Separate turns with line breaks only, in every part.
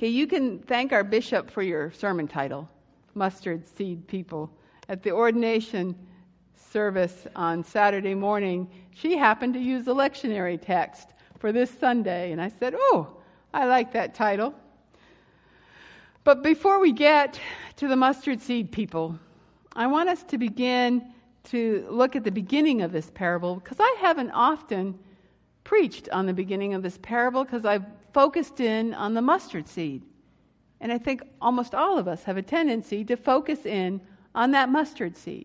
Okay, you can thank our bishop for your sermon title, Mustard Seed People. At the ordination service on Saturday morning, she happened to use the lectionary text for this Sunday, and I said, oh, I like that title. But before we get to the mustard seed people, I want us to begin to look at the beginning of this parable, because I haven't often preached on the beginning of this parable because I've focused in on the mustard seed. And I think almost all of us have a tendency to focus in on that mustard seed.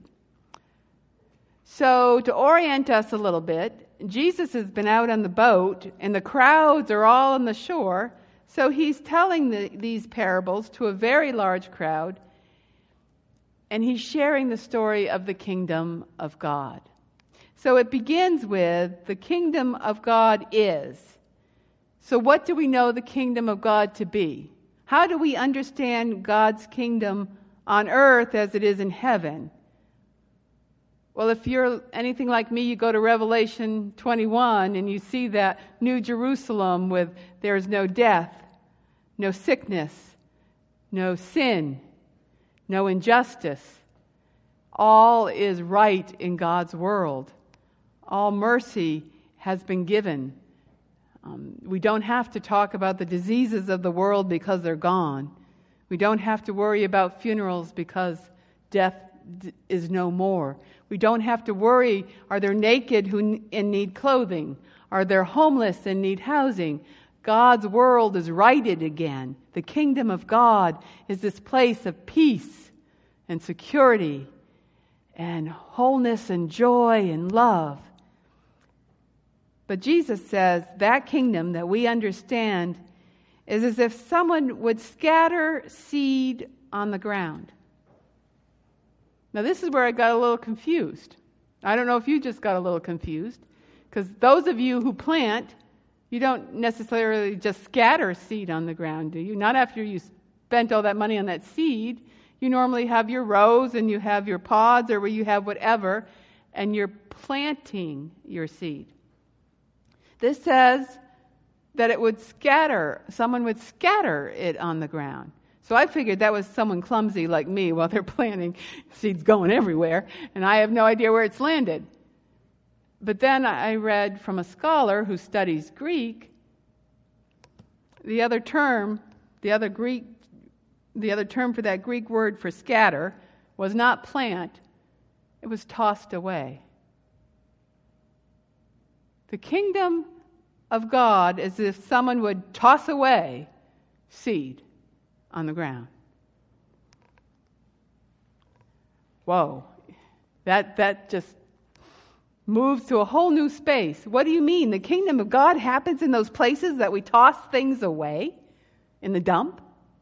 So to orient us a little bit, Jesus has been out on the boat and the crowds are all on the shore. So he's telling these parables to a very large crowd, and he's sharing the story of the kingdom of God. So it begins with, the kingdom of God is. So what do we know the kingdom of God to be? How do we understand God's kingdom on earth as it is in heaven? Well, if you're anything like me, you go to Revelation 21 and you see that New Jerusalem with there's no death, no sickness, no sin, no injustice. All is right in God's world. All mercy has been given. We don't have to talk about the diseases of the world because they're gone. We don't have to worry about funerals because death is no more. We don't have to worry, are there naked who need clothing? Are there homeless and need housing? God's world is righted again. The kingdom of God is this place of peace and security and wholeness and joy and love. But Jesus says that kingdom that we understand is as if someone would scatter seed on the ground. Now this is where I got a little confused. I don't know if you just got a little confused, because those of you who plant, you don't necessarily just scatter seed on the ground, do you? Not after you spent all that money on that seed. You normally have your rows and you have your pods or where you have whatever, and you're planting your seed. This says that it would scatter, someone would scatter it on the ground. So I figured that was someone clumsy like me while they're planting, seeds going everywhere, and I have no idea where it's landed. But then I read from a scholar who studies Greek, the other term for that Greek word for scatter was not plant, it was tossed away. The kingdom of God is if someone would toss away seed on the ground. Whoa, that just moves to a whole new space. What do you mean? The kingdom of God happens in those places that we toss things away in the dump?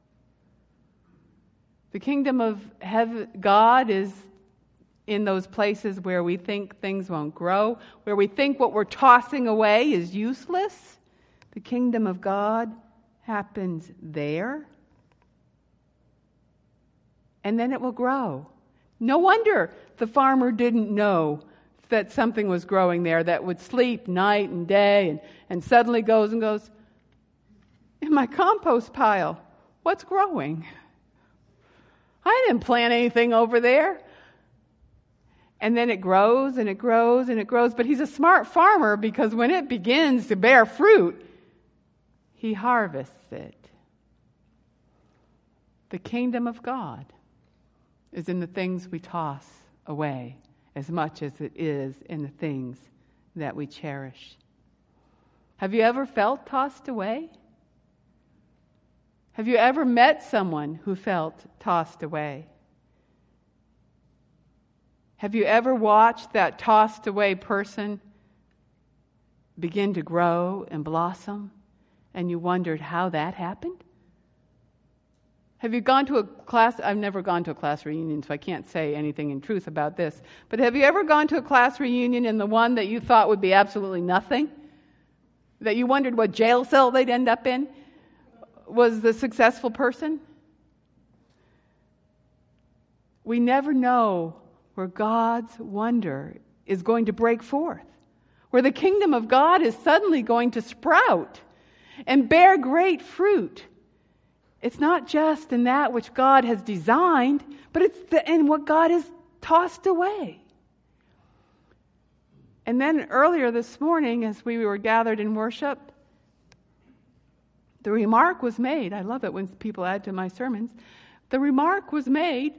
The kingdom of heaven, God is in those places where we think things won't grow, where we think what we're tossing away is useless. The kingdom of God happens there. And then it will grow. No wonder the farmer didn't know that something was growing there that would sleep night and day and suddenly goes, in my compost pile, what's growing? I didn't plant anything over there. And then it grows and it grows and it grows. But he's a smart farmer, because when it begins to bear fruit, he harvests it. The kingdom of God is in the things we toss away as much as it is in the things that we cherish. Have you ever felt tossed away? Have you ever met someone who felt tossed away? Have you ever watched that tossed away person begin to grow and blossom, and you wondered how that happened? Have you gone to a class? I've never gone to a class reunion, so I can't say anything in truth about this. But have you ever gone to a class reunion and the one that you thought would be absolutely nothing, that you wondered what jail cell they'd end up in, was the successful person? We never know where God's wonder is going to break forth, where the kingdom of God is suddenly going to sprout and bear great fruit. It's not just in that which God has designed, but it's in what God has tossed away. And then earlier this morning, as we were gathered in worship, the remark was made. I love it when people add to my sermons. The remark was made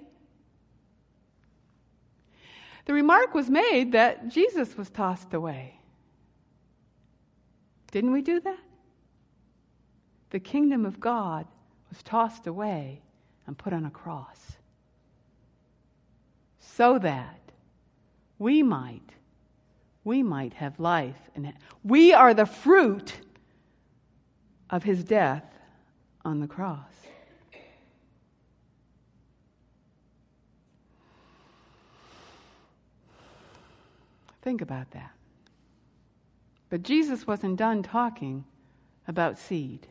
that Jesus was tossed away. Didn't we do that? The kingdom of God was tossed away and put on a cross so that we might have life. And we are the fruit of his death on the cross. Think about that. But Jesus wasn't done talking about seed.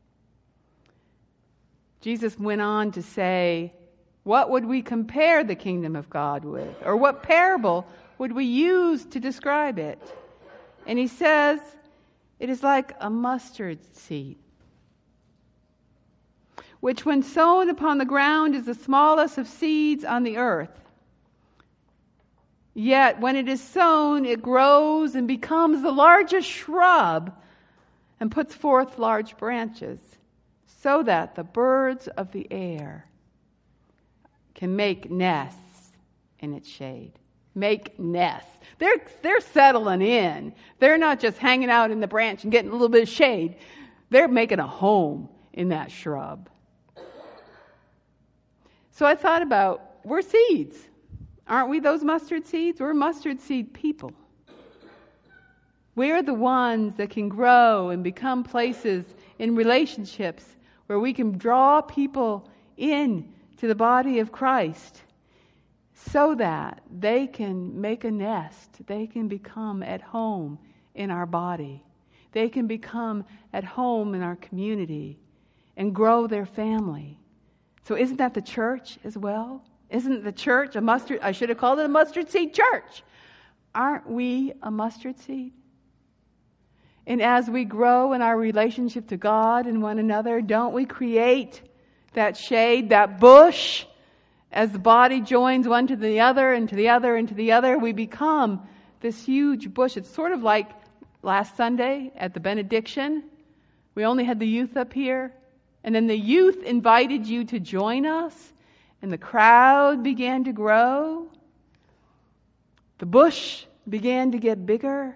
Jesus went on to say, what would we compare the kingdom of God with? Or what parable would we use to describe it? And he says, it is like a mustard seed, which when sown upon the ground is the smallest of seeds on the earth. Yet when it is sown, it grows and becomes the largest shrub and puts forth large branches, so that the birds of the air can make nests in its shade. Make nests. They're settling in. They're not just hanging out in the branch and getting a little bit of shade. They're making a home in that shrub. So I thought about, we're seeds. Aren't we those mustard seeds? We're mustard seed people. We're the ones that can grow and become places in relationships where we can draw people in to the body of Christ so that they can make a nest. They can become at home in our body. They can become at home in our community and grow their family. So isn't that the church as well? Isn't the church I should have called it a mustard seed church. Aren't we a mustard seed? And as we grow in our relationship to God and one another, don't we create that shade, that bush? As the body joins one to the other and to the other and to the other, we become this huge bush. It's sort of like last Sunday at the benediction. We only had the youth up here. And then the youth invited you to join us. And the crowd began to grow. The bush began to get bigger.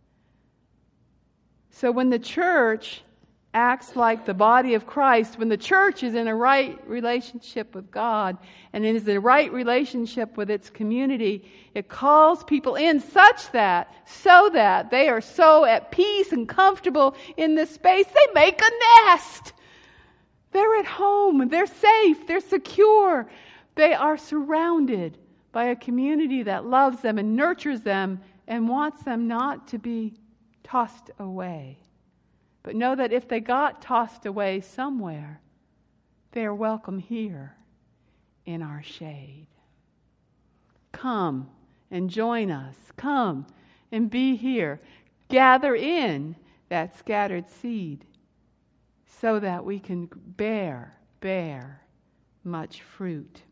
So when the church acts like the body of Christ, when the church is in a right relationship with God and is in a right relationship with its community, it calls people in so that they are so at peace and comfortable in this space, they make a nest. They're at home, they're safe, they're secure. They are surrounded by a community that loves them and nurtures them and wants them not to be tossed away. But know that if they got tossed away somewhere, they are welcome here in our shade. Come and join us. Come and be here. Gather in that scattered seed so that we can bear much fruit.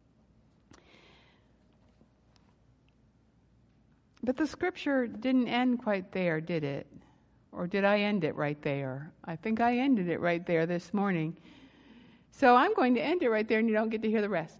But the scripture didn't end quite there, did it? Or did I end it right there? I think I ended it right there this morning. So I'm going to end it right there and you don't get to hear the rest.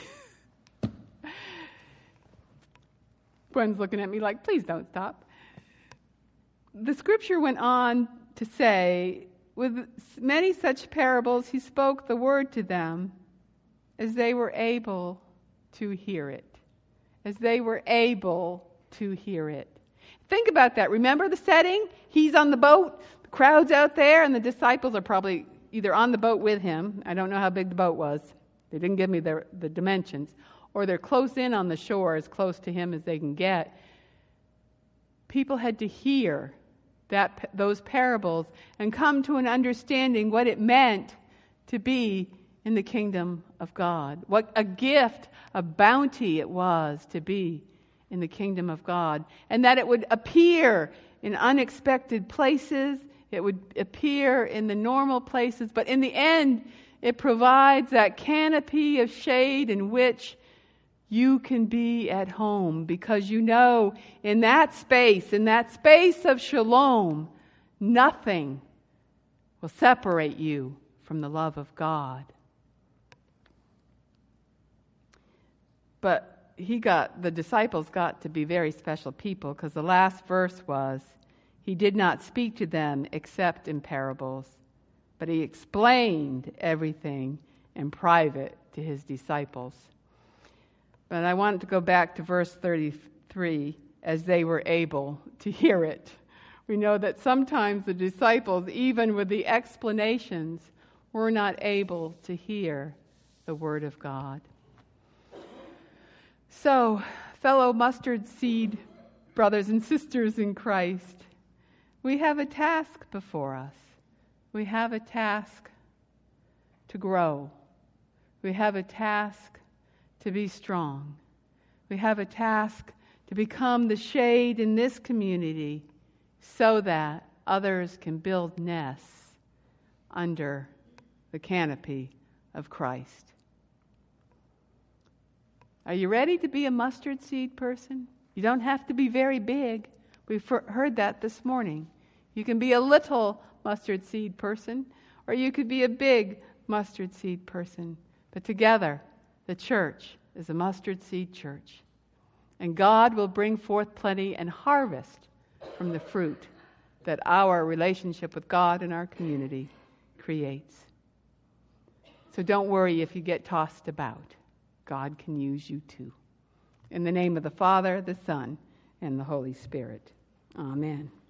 Gwen's looking at me like, please don't stop. The scripture went on to say, with many such parables, he spoke the word to them as they were able to hear it. As they were able to hear it. Think about that. Remember the setting? He's on the boat, the crowd's out there, and the disciples are probably either on the boat with him. I don't know how big the boat was. They didn't give me the dimensions. Or they're close in on the shore, as close to him as they can get. People had to hear those parables and come to an understanding what it meant to be in the kingdom of God. What a gift, a bounty it was to be in the kingdom of God. And that it would appear in unexpected places. It would appear in the normal places. But in the end, It provides that canopy of shade in which you can be at home, because you know in that space of shalom, nothing will separate you from the love of God. But the disciples got to be very special people, because the last verse was, he did not speak to them except in parables, but he explained everything in private to his disciples. But I want to go back to verse 33, as they were able to hear it. We know that sometimes the disciples, even with the explanations, were not able to hear the word of God. So, fellow mustard seed brothers and sisters in Christ, we have a task before us. We have a task to grow. We have a task to be strong. We have a task to become the shade in this community so that others can build nests under the canopy of Christ. Are you ready to be a mustard seed person? You don't have to be very big. We've heard that this morning. You can be a little mustard seed person, or you could be a big mustard seed person. But together, the church is a mustard seed church. And God will bring forth plenty and harvest from the fruit that our relationship with God and our community creates. So don't worry if you get tossed about. God can use you too. In the name of the Father, the Son, and the Holy Spirit. Amen.